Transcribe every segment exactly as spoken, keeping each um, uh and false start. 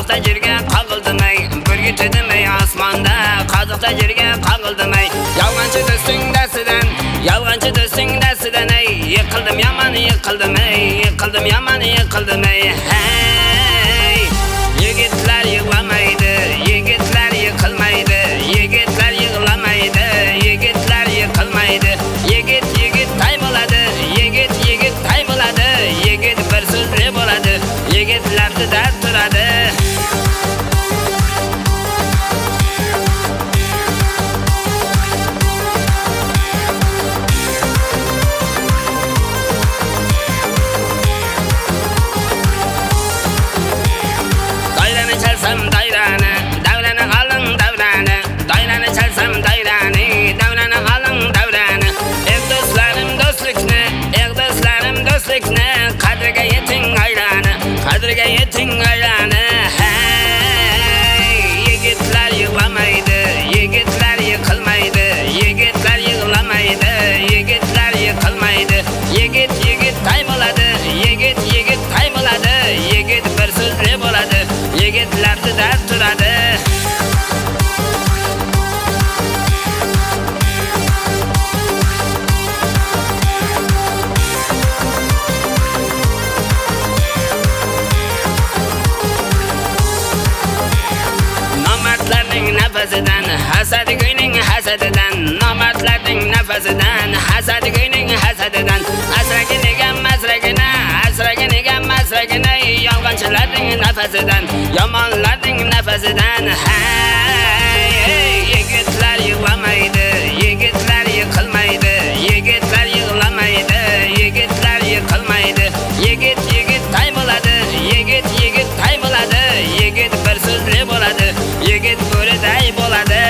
Qaziqda yerga qaqildimay, burgut edimay osmonda, qaziqda yerga qaqildimay. Yolg'onchi do'sting dasidan, yolg'onchi do'sting dasidan ey, yiqildim yomon yiqildim ey, yiqildim yomon yiqildim ey. Hey, yigitlar yig'lamaydi, yigitlar yiqilmaydi, yigitlar yig'lamaydi, yigitlar yiqilmaydi. Yigit yigit tay bo'ladi, yigit yigit tay bo'ladi, yigit bir so'zli bo'ladi, yigitlarda dard turadi. Chalsam dayrani, davrani aling davrani, dayrani chalsam dayrani, davrani aling davrani. Ey do'stlarim do'stlikni, ey do'stlarim do'stlikni, qadriga yeting aylani, qadriga yeting aylani. Hey, yigitlar yig'lamaydi, yigitlar yiqilmaydi, yigitlar yig'lamaydi, yigitlar yiqilmaydi. Yigit yigit tay bo'ladi, yigit yigit tay bo'ladi, yigit bir so'zli bo'ladi, yigitlarda dard turadi. Nomardlarning nafasidan, hasad guyning hasadidan, nomardlarning nafasidan, hasad guyning hasadidan, asragin egan masragina, asragin egan masragina, yolg'onchilarning nafasidan, yomonlarning nafasidan. Hey, hey, yigitlar yig'lamaydi, yigitlar yiqilmaydi, yigitlar yig'lamaydi, yigitlar yiqilmaydi. Yigit yigit tay bo'ladi, yigit yigit tay bo'ladi, yigit bir so'zli bo'ladi, yigit bo'riday bo'ladi.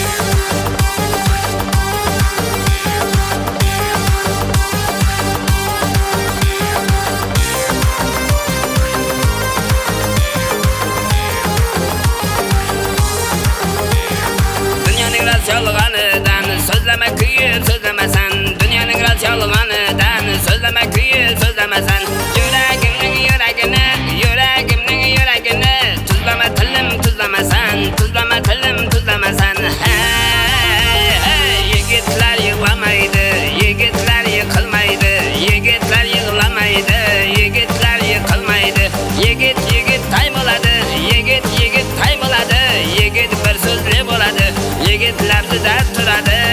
Yolg'onidan so'zlama kuyib so'zlamasan, dunyoning rost yolg'onidan so'zlama kuyib so'zlamasan. Yuragimning yuragini, yuragimning yuragini, tuzlama tilim tuzlamasan, tuzlama tilim tuzlamasan. Hey, hey, yigitlar yig'lamaydi, yigitlar yiqilmaydi, yigitlar yig'lamaydi, yigitlar yiqilmaydi. Yigit yigit tay bo'ladi, yigit yigit tay bo'ladi, yigit bir so'zli bo'ladi, yigitlarda dard turadi.